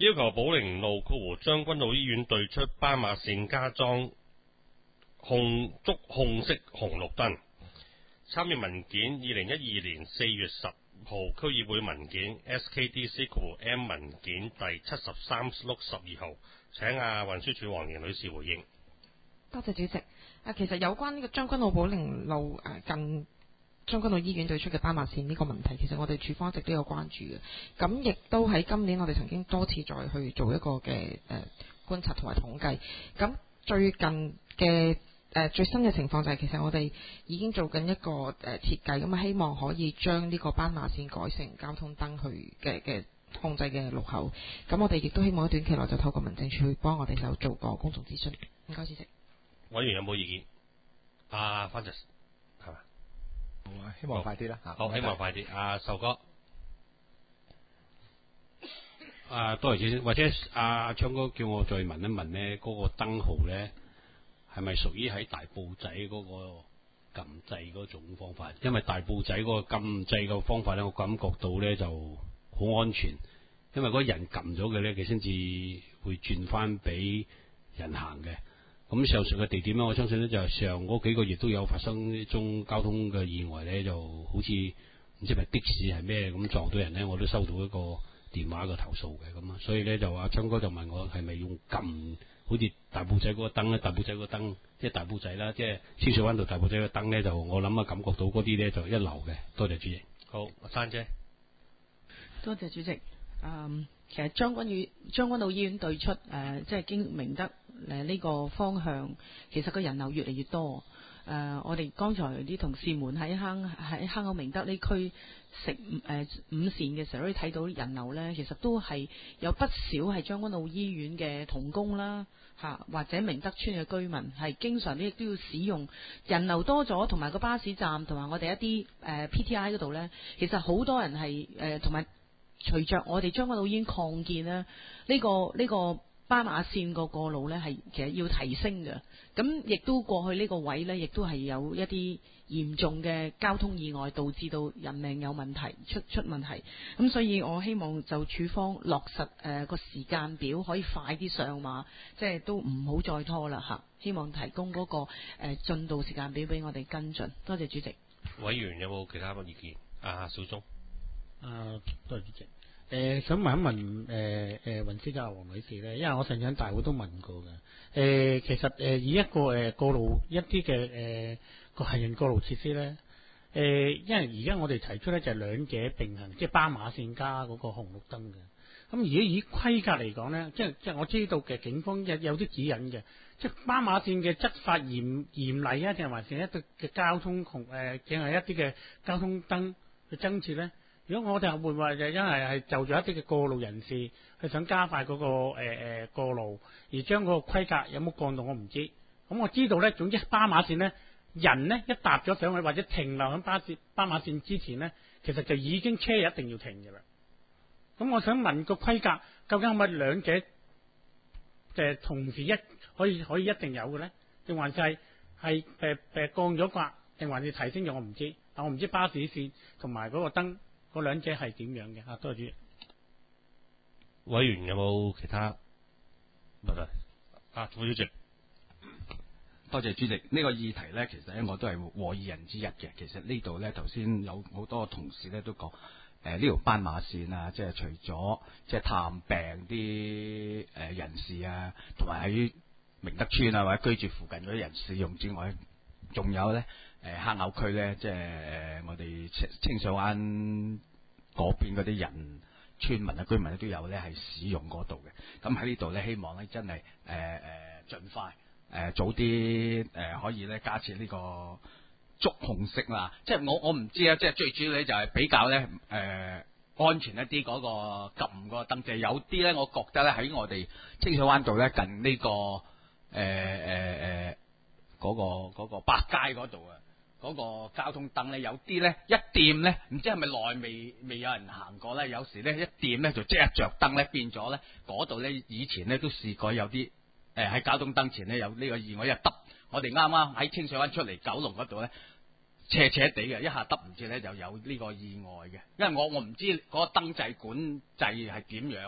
要求寶靈路將軍澳醫院對出斑馬線加裝觸控式紅綠燈。參與文件2012年4月10號區議會文件 SKDC-M 文件第73/62號，請運輸署黃賢女士回應。 多謝主席。其實有關呢個將軍澳寶靈路近將軍澳醫院對出嘅斑馬線呢個問題，其實我哋署方一直都有關注嘅。咁亦都喺今年我哋曾經多次再去做一個嘅觀察同埋統計。咁最近嘅最新嘅情況就係其實我哋已經做緊一個設計，咁希望可以將呢個斑馬線改成交通燈去嘅控制嘅路口。咁我哋亦都希望喺短期內就透過民政處去幫我哋手做個公眾諮詢。唔該，主席。 委員有冇意見？翻就係嘛？ 好啊，希望快啲啦。 好，希望快啲。壽哥。 多謝主席，或者昌哥叫我再問一問呢嗰個燈號咧係咪屬於喺大埔仔嗰個撳掣嗰種方法？因為大埔仔嗰個撳掣嘅方法咧，我感覺到咧就好安全，因為嗰人撳咗嘅咧，佢先至會轉翻俾人行嘅。咁上述嘅地點咧，我相信咧就上嗰幾個月都有發生呢種交通嘅意外咧，就好似唔知係咪的士係咩咁撞到人咧，我都收到一個電話嘅投訴嘅咁啊，所以咧就阿昌哥就問我係咪用撳，好似大埔仔嗰個燈咧，大埔仔個燈即係大埔仔啦，即係清水灣道大埔仔個燈咧，就我諗感覺到嗰啲咧就一流嘅。多謝主席。 好，珊姐。 多謝主席。其實將軍澳醫院對出即係經明德呢個方向，其實個人流越嚟越多。我哋剛才啲同事們喺坑口明德呢區食午膳嘅時候，都睇到人流呢，其實都係有不少係將軍澳醫院嘅同工啦，或者明德村嘅居民係經常呢亦都要使用。人流多咗，同埋個巴士站同埋我哋一啲PTI 嗰度呢，其實好多人係同埋隨着我哋將軍澳醫院擴建呢，呢個斑馬線個過路呢係其實要提升嘅。咁亦都過去呢個位呢，亦都係有一啲嚴重嘅交通意外，導致到人命有問題出問題。咁所以我希望就處方落實個時間表可以快啲上馬，即係都唔好再拖啦嚇。希望提供嗰個進度時間表俾我哋跟進。多謝主席。 委員有冇其他嘅意見？小鐘。 多謝主席。想問一問運輸家黃女士咧，因為我上次喺大會都問過嘅。其實以一個過路一啲嘅個行人過路設施咧，因為而家我哋提出咧就係兩者並行，即係斑馬線加嗰個紅綠燈嘅。咁而家以規格嚟講咧，即係我知道嘅警方有啲指引嘅，即係斑馬線嘅執法嚴厲啊，定係還是一個嘅交通淨係一啲嘅交通燈去增設咧？如果我哋會話就因為係就咗一啲嘅過路人士，佢想加快嗰個過路，而將嗰個規格有冇降到我唔知。咁我知道咧，總之斑馬線咧，人咧一搭咗上去或者停留喺斑馬線之前咧，其實就已經車一定要停嘅啦。咁我想問個規格究竟係咪兩者同時可以一定有嘅咧？定還是係降咗格，定還是提升咗？我唔知。但我唔知巴士線同埋嗰個燈。嗰兩者係點樣嘅？多謝主席。 委員有冇其他？副主席。 多謝主席。呢個議題呢，其實咧我都係和議人之一嘅。其實呢度呢，頭先有好多同事呢都講，呢條斑馬線啊，即係除咗即係探病啲人士啊，同埋喺明德村啊或者居住附近嗰啲人使用之外，仲有呢。坑口區咧，即係我哋清水灣嗰邊嗰啲人、村民啊、居民都有咧係使用嗰度嘅。咁喺呢度咧，希望咧真係盡快早啲可以咧加設呢個觸控式啦。即係我唔知啊，即係最主要咧就係比較咧安全一啲嗰個撳個燈掣。有啲咧，我覺得咧喺我哋清水灣道咧近呢個嗰個百佳嗰度啊。嗰個交通燈咧，有啲咧一掂咧，唔知係咪耐未有人行過咧？有時咧一掂咧就即刻着燈咧，變咗咧嗰度咧以前咧都試過有啲喺交通燈前咧有呢個意外，一揼我哋啱啱喺清水灣出嚟九龍嗰度咧斜斜地嘅，一下揼唔切咧就有呢個意外嘅。因為我唔知嗰個燈掣管制係點樣啊，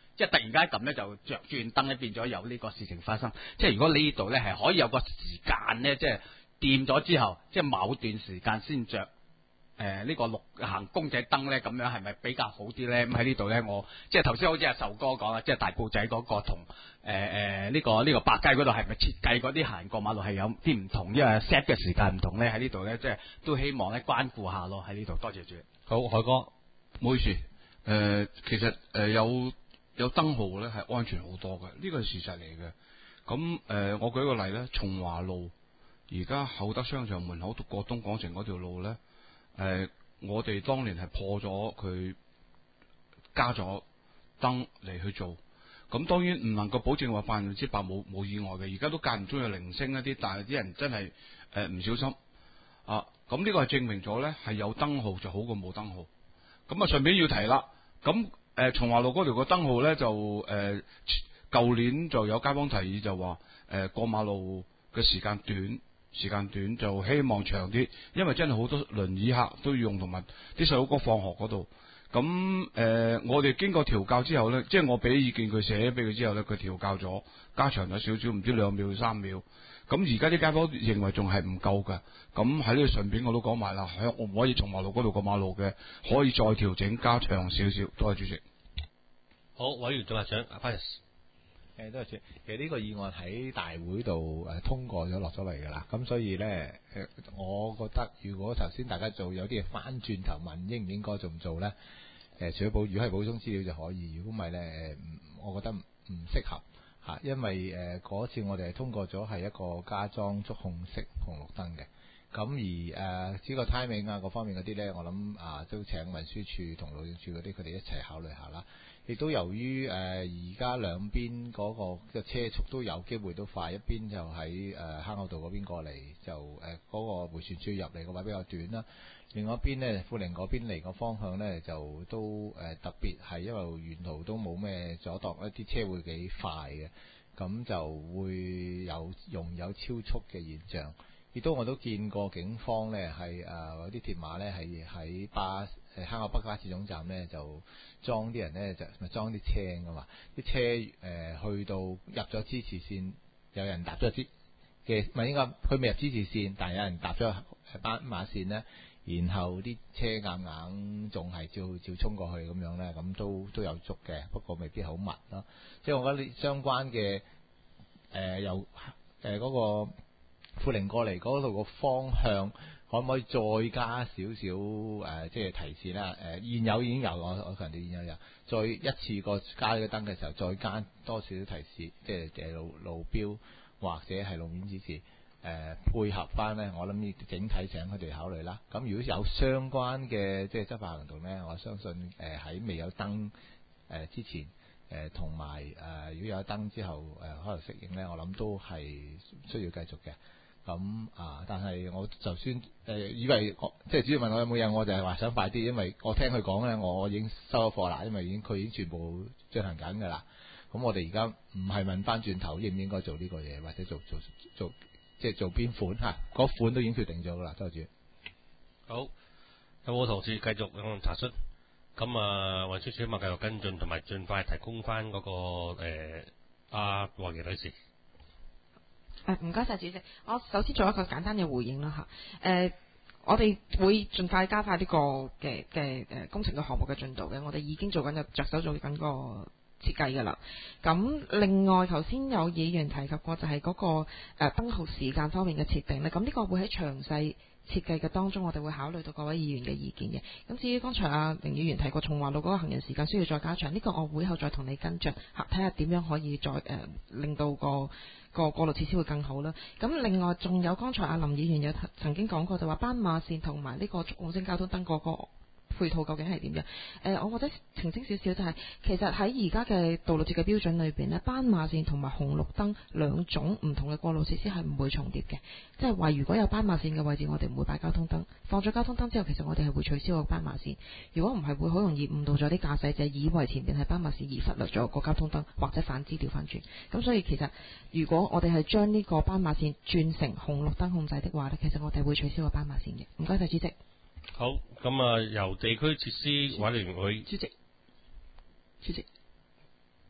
即係突然間咁咧就着轉燈咧，變咗有呢個事情發生。即係如果呢度咧係可以有個時間咧，即係掂咗之後，即係某段時間先着。呢個綠行公仔燈咧，咁樣係咪比較好啲咧？咁喺呢度咧，我即係頭先好似阿壽哥講啦，即係大埔仔嗰個同呢個百佳嗰度係咪設計嗰啲行過馬路係有啲唔同，因為 set 嘅時間唔同咧，喺呢度咧即係都希望咧關顧下咯。喺呢度多謝主席。 好，海哥，唔好意思，其實有燈號咧係安全好多嘅，呢個係事實嚟嘅。咁我舉個例咧，松華路而家厚德商場門口到過東港城嗰條路咧。我哋當年係破咗佢，加咗燈嚟去做，咁當然唔能夠保證話100%冇意外嘅，而家都間唔中有零星一啲，但係啲人真係唔小心啊，咁呢個係證明咗咧係有燈號就好過冇燈號。咁啊順便要提啦，咁松華路嗰條個燈號咧就舊年就有街坊提議就話過馬路嘅時間短就希望長啲，因為真係好多輪椅客都要用，同埋啲細佬哥放學嗰度。咁我哋經過調教之後咧，即係我俾意見佢寫俾佢之後咧，佢調教咗，加長咗少少，唔知2秒3秒。咁而家啲街坊認為仲係唔夠㗎。咁喺呢度順便我都講埋啦，我唔可以松華路嗰度過馬路嘅，可以再調整加長少少。多謝主席。 好，委員總係長多謝。其實呢個議案喺大會度通過咗落咗嚟㗎啦，咁所以咧我覺得如果頭先大家做有啲嘢翻轉頭問應唔應該仲做咧，除咗如果係補充資料就可以，如果唔係咧我覺得唔適合嚇，因為嗰次我哋係通過咗係一個加裝觸控式紅綠燈嘅，咁而呢個 timing 啊各方面嗰啲咧，我諗都請運輸署同路政署嗰啲佢哋一齊考慮下啦。亦都由於而家兩邊嗰個嘅車速都有機會都快，一邊就喺坑口道嗰邊過嚟，就嗰個迴旋處入嚟個位比較短啦。另外一邊呢，富寧嗰邊嚟個方向呢，就都特別係因為沿途都冇咩阻擋，一啲車會幾快嘅，咁就會容有超速嘅現象。亦都我都見過警方呢係嗰啲鐵馬呢係喺坑口北巴士總站呢就裝啲人呢，就咪裝啲車噶嘛，啲車去到入咗支持線，有人搭咗咪應該佢未入支持線，但係有人搭咗斑馬線呢，然後啲車硬仲係照衝過去咁樣呢，咁都有捉嘅，不過未必好密咯。即係我覺得相關嘅由嗰個富寧過嚟嗰度個方向，可唔可以再加少少即係提示啦？現有已經有，我強調現有，再一次過加呢個燈嘅時候，再加多少少提示，即係路標或者係路面指示，配合翻呢。我諗整體請佢哋考慮啦。咁如果有相關嘅即係執法行動呢，我相信喺未有燈之前，同埋如果有燈之後可能適應呢，我諗都係需要繼續嘅。咁但係我就算以為即係主要問我有冇嘢，我就係話想快啲，因為我聽佢講咧，我已經收咗貨啦，因為佢已經全部進行緊㗎啦。咁我哋而家唔係問翻轉頭應唔應該做呢個嘢，或者做即係做邊款嚇，嗰款都已經決定咗㗎啦。多謝。 好，有冇同事繼續查詢？咁運輸署希望繼續跟進，同埋盡快提供翻嗰個黃儀女士。 唔該晒主席，我首先做一個簡單嘅回應啦嚇。我哋會盡快加快呢個嘅工程嘅項目嘅進度嘅，我哋已經着手做緊個設計㗎啦。咁另外頭先有議員提及過就係嗰個燈號時間方面嘅設定咧，咁呢個會喺詳細設計嘅當中，我哋會考慮到各位議員嘅意見嘅。咁至於剛才凌議員提過松華路嗰個行人時間需要再加長，呢個我會後再同你跟進嚇，睇下點樣可以再令到個過路設施會更好啦。咁另外仲有剛才林議員有曾經講過，就話斑馬線同埋呢個觸控式交通燈嗰個配套究竟係點樣？我覺得澄清少少就係，其實喺而家嘅道路設計標準裏邊呢，斑馬線同埋紅綠燈兩種唔同嘅過路設施係唔會重疊嘅。即係話如果有斑馬線嘅位置，我哋唔會擺交通燈；放咗交通燈之後，其實我哋係會取消個斑馬線。如果唔係，會好容易誤導咗啲駕駛者，以為前邊係斑馬線而忽略咗個交通燈，或者反之調翻轉。咁所以其實如果我哋係將呢個斑馬線轉成紅綠燈控制的話呢，其實我哋會取消個斑馬線嘅。唔該晒主席。 好，咁由地區設施委員會主席，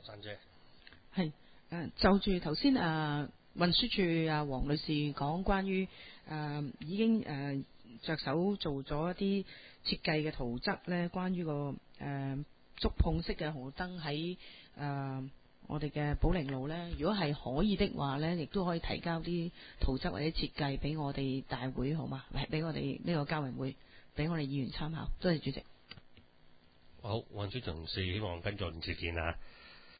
珊姐。 係就住頭先運輸署黃女士講關於已經着手做咗一啲設計嘅圖則咧，關於個觸碰式嘅紅綠燈喺我哋嘅寶靈路咧，如果係可以的話咧，亦都可以提交啲圖則或者設計俾我哋大會好嘛？俾我哋呢個交運會，俾我哋議員參考。多謝主席。 好，運輸同事希望跟進意見啊。